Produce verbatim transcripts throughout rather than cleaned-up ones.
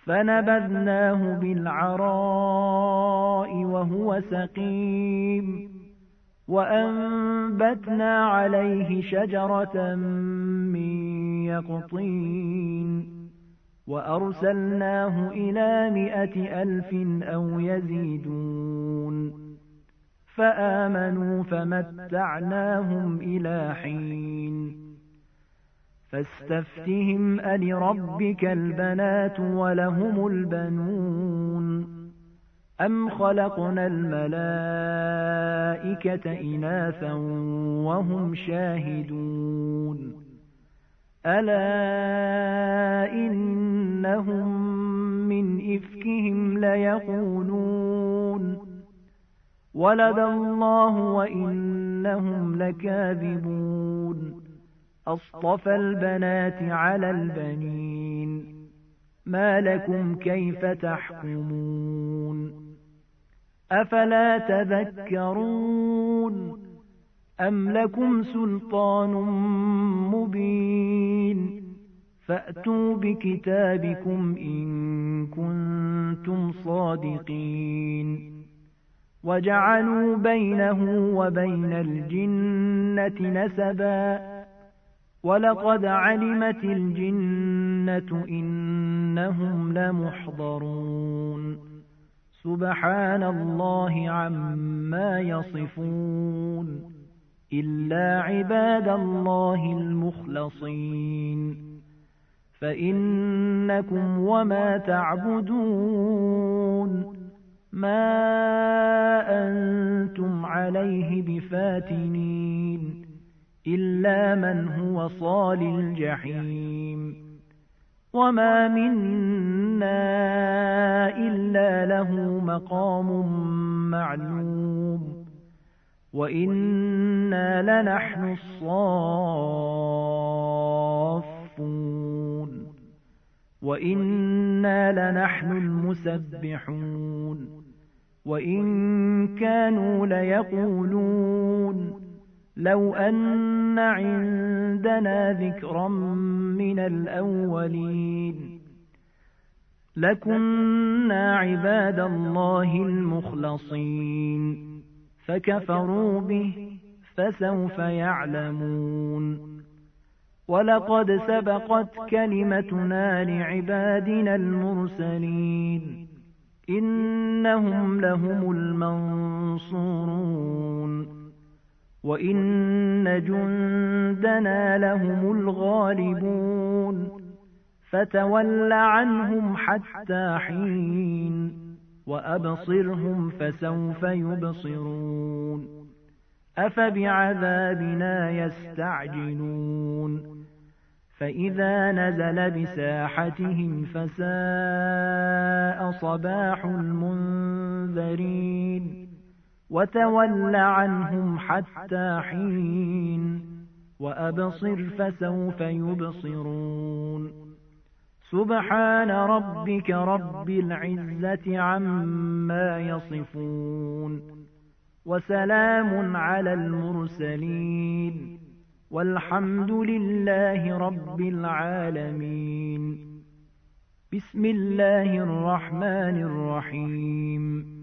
فنبذناه بالعراء وهو سقيم وأنبتنا عليه شجرة من يقطين وأرسلناه إلى مائة ألف أو يزيدون فآمنوا فمتعناهم إلى حين فاستفتهم ألربك البنات ولهم البنون أم خلقنا الملائكة إناثا وهم شاهدون ألا إنهم من إفكهم ليقولون ولد الله وإنهم لكاذبون أصطفى البنات على البنين ما لكم كيف تحكمون أفلا تذكرون أم لكم سلطان مبين فأتوا بكتابكم إن كنتم صادقين وجعلوا بينه وبين الجنة نسبا ولقد علمت الجنة إنهم لمحضرون سبحان الله عما يصفون إلا عباد الله المخلصين فإنكم وما تعبدون ما أنتم عليه بفاتنين إلا من هو صال الجحيم وما منا إلا له مقام معلوم وإنا لنحن الصافون وإنا لنحن المسبحون وإن كانوا ليقولون لو أن عندنا ذكرا من الأولين لكنا عباد الله المخلصين فكفروا به فسوف يعلمون ولقد سبقت كلمتنا لعبادنا المرسلين إنهم لهم المنصورون وإن جندنا لهم الغالبون فتول عنهم حتى حين وأبصرهم فسوف يبصرون أفبعذابنا يستعجلون فإذا نزل بساحتهم فساء صباح المنذرين وتول عنهم حتى حين وأبصر فسوف يبصرون سبحان ربك رب العزة عما يصفون وسلام على المرسلين والحمد لله رب العالمين بسم الله الرحمن الرحيم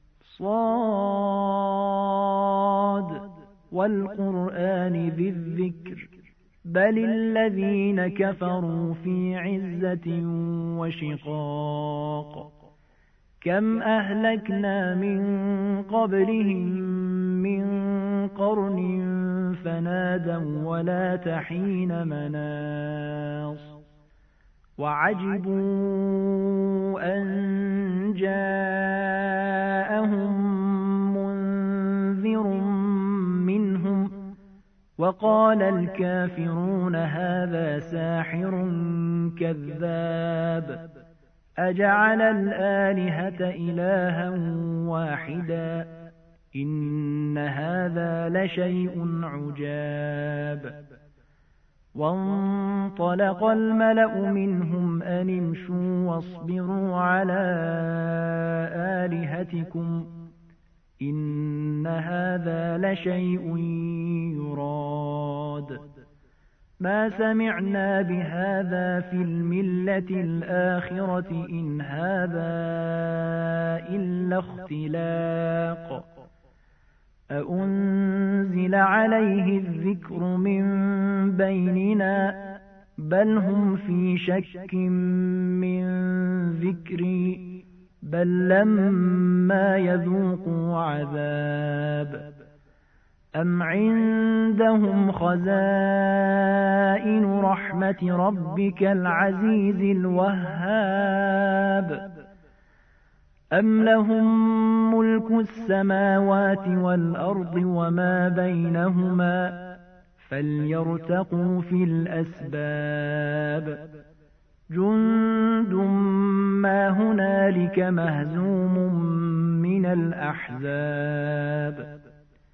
صاد والقرآن ذي الذكر بل الذين كفروا في عزة وشقاق كم أهلكنا من قبلهم من قرن فنادوا ولا تحين مناص وعجبوا أن جاءهم منذر منهم وقال الكافرون هذا ساحر كذاب أجعل الآلهة إلها واحدا إن هذا لشيء عجاب وانطلق الملأ منهم أن امشوا واصبروا على آلهتكم إن هذا لشيء يراد ما سمعنا بهذا في الملة الآخرة إن هذا إلا اختلاق أأنزل عليه الذكر من بيننا بل هم في شك من ذكري بل لما يذوقوا عذاب أم عندهم خزائن رحمة ربك العزيز الوهاب أم لهم ملك السماوات والأرض وما بينهما فليرتقوا في الأسباب جند ما هنالك مهزوم من الأحزاب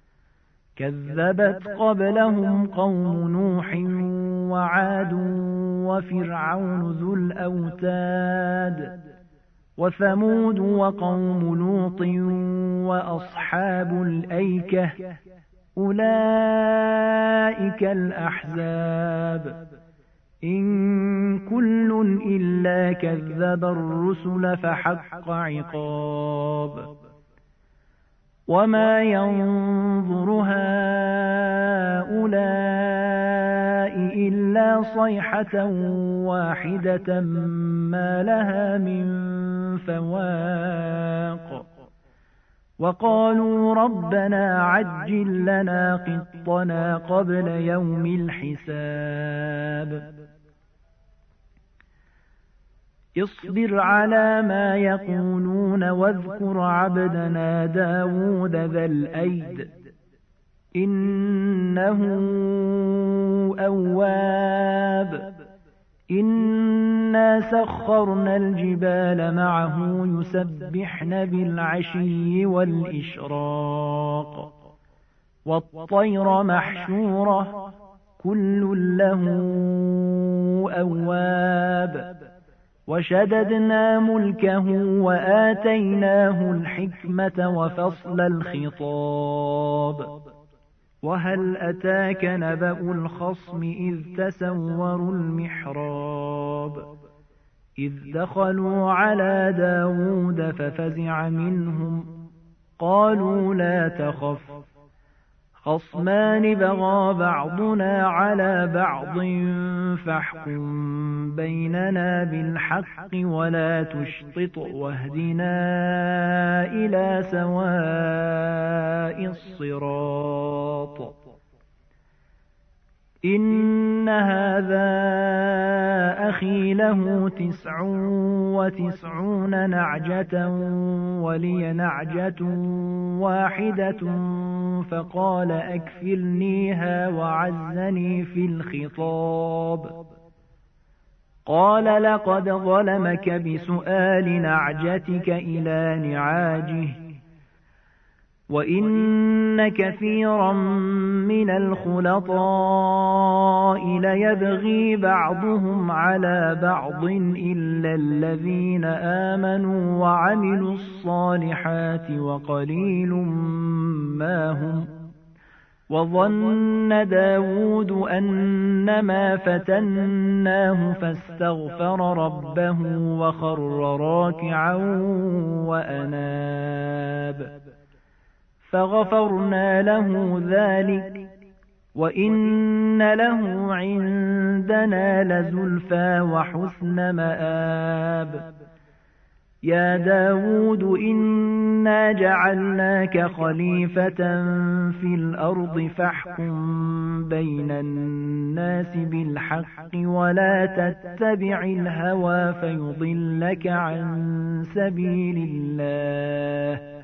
كذبت قبلهم قوم نوح وعاد وفرعون ذو الأوتاد وثمود وقوم لوط وأصحاب الأيكة أولئك الأحزاب إن كل إلا كذب الرسل فحق عقاب وما ينظر هؤلاء إلا صيحة واحدة ما لها من فواق وقالوا ربنا عجل لنا قطنا قبل يوم الحساب اصبر على ما يقولون واذكر عبدنا داود ذا الأيد إنه أواب إنا سخرنا الجبال معه يسبحن بالعشي والإشراق والطير محشورة كل له أواب وشددنا ملكه وآتيناه الحكمة وفصل الخطاب وهل أتاك نبأ الخصم إذ تسوروا المحراب إذ دخلوا على داود ففزع منهم قالوا لا تخف خصمان بغى بعضنا على بعض فاحكم بيننا بالحق ولا تشطط واهدنا إلى سواء الصراط إن هذا أخي له تسع وتسعون نعجة ولي نعجة واحدة فقال أكفلنيها وعزني في الخطاب قال لقد ظلمك بسؤال نعجتك إلى نعاجه وإن كثيرا من الخلطاء ليبغي بعضهم على بعض إلا الذين آمنوا وعملوا الصالحات وقليل ما هم وظن داود أنما فتناه فاستغفر ربه وخر راكعا وأناب فغفرنا له ذلك وإن له عندنا لزلفى وحسن مآب يا داود إنا جعلناك خليفة في الأرض فاحكم بين الناس بالحق ولا تتبع الهوى فيضلك عن سبيل الله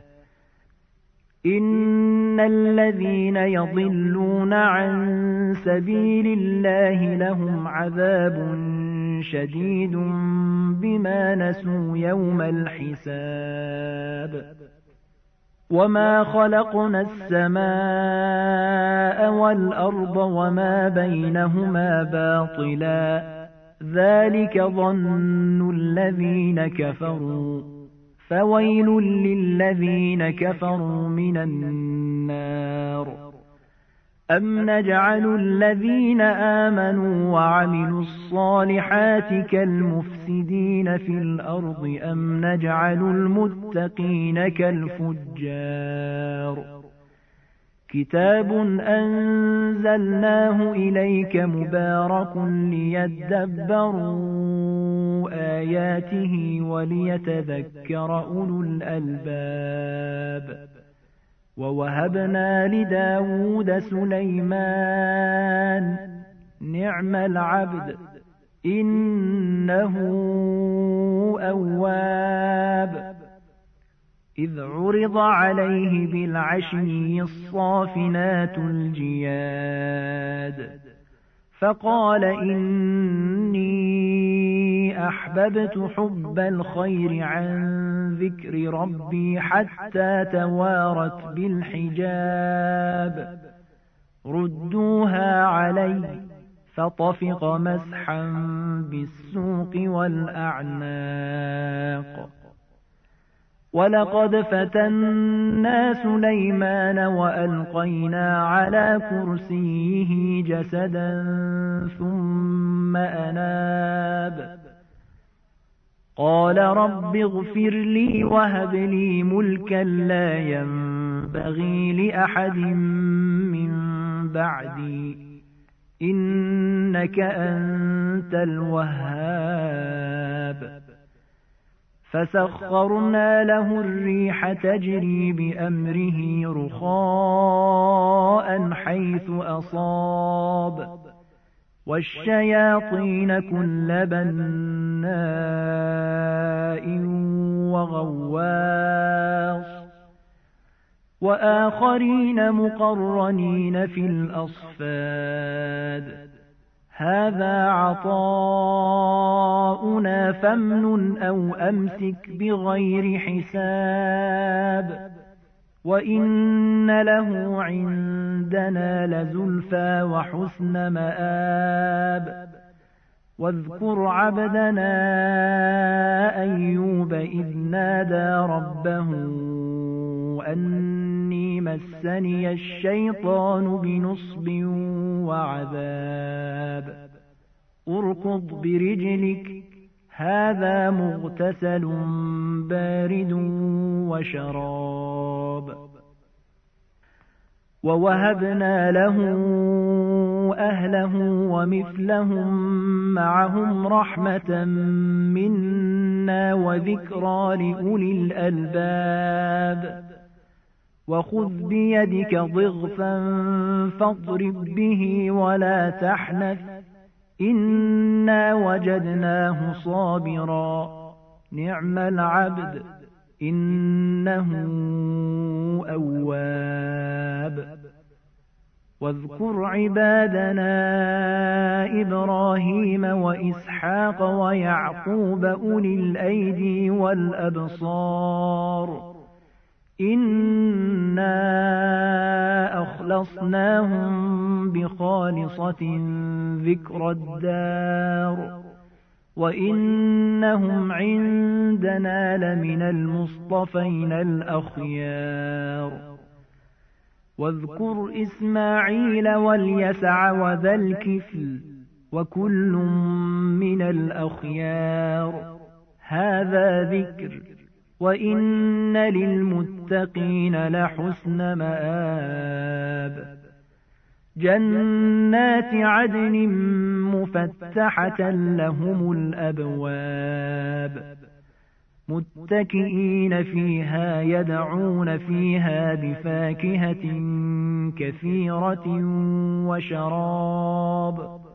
إن الذين يضلون عن سبيل الله لهم عذاب شديد بما نسوا يوم الحساب وما خلقنا السماء والأرض وما بينهما باطلا ذلك ظن الذين كفروا فويل للذين كفروا من النار أَمْ نَجْعَلُ الَّذِينَ آمَنُوا وَعَمِلُوا الصَّالِحَاتِ كَالْمُفْسِدِينَ فِي الْأَرْضِ أَمْ نَجْعَلُ الْمُتَّقِينَ كَالْفُجَّارِ كِتَابٌ أَنزَلْنَاهُ إِلَيْكَ مُبَارَكٌ لِيَدَّبَّرُوا آيَاتِهِ وَلِيَتَذَكَّرَ أُولُو الْأَلْبَابِ وَوَهَبْنَا لِدَاوُودَ سُلَيْمَانَ نِعْمَ الْعَبْدُ إِنَّهُ أَوَّابٌ إِذْ عُرِضَ عَلَيْهِ بِالْعَشِيِّ الصَّافِنَاتُ الْجِيَادُ فَقَالَ إِنِّي أَحْبَبْتُ حُبَّ الْخَيْرِ عَنْ ذِكْرِ رَبِّي حَتَّى تَوَارَتْ بِالْحِجَابِ رُدُّوهَا عَلَيَّ فَطَفِقَ مَسْحًا بِالسُّوقِ وَالْأَعْنَاقِ وَلَقَدْ فَتَنَّا سُلَيْمَانَ وَأَلْقَيْنَا عَلَى كُرْسِيِّهِ جَسَدًا ثُمَّ أَنَابَ قَالَ رَبِّ اغْفِرْ لِي وَهَبْ لِي مُلْكًا لَا يَنبَغِي لِأَحَدٍ مِّن بَعْدِي إِنَّكَ أَنتَ الْوَهَّابُ فَسَخَّرْنَا لَهُ الرِّيحَ تَجْرِي بِأَمْرِهِ رُخَاءً حَيْثُ أَصَابَ وَالشَّيَاطِينَ كُلَّ بَنَّاءٍ وَغَوَّاصٍ وَآخَرِينَ مُقَرَّنِينَ فِي الْأَصْفَادِ هَذَا عَطَاؤُنَا فَامْنُنْ أَوْ أَمْسِكْ بِغَيْرِ حِسَابٍ وَإِنَّ لَهُ عِندَنَا لَزُلْفَىٰ وَحُسْنَ مَآبٍ واذكر عبدنا أيوب إذ نادى ربه أني مسني الشيطان بنصب وعذاب اركض برجلك هذا مغتسل بارد وشراب ووهبنا له أهله ومثلهم معهم رحمة منا وذكرى لأولي الألباب وخذ بيدك ضغثا فاضرب به ولا تحنث إنا وجدناه صابرا نعم العبد إنه أواب واذكر عبادنا إبراهيم وإسحاق ويعقوب أولي الأيدي والأبصار إنا أخلصناهم بخالصة ذكر الدار وإنهم عندنا لمن المصطفين الأخيار واذكر إسماعيل واليسع وذا الكفل وكل من الأخيار هذا ذكر وإن للمتقين لحسن مآب جنات عدن مفتحة لهم الأبواب متكئين فيها يدعون فيها بفاكهة كثيرة وشراب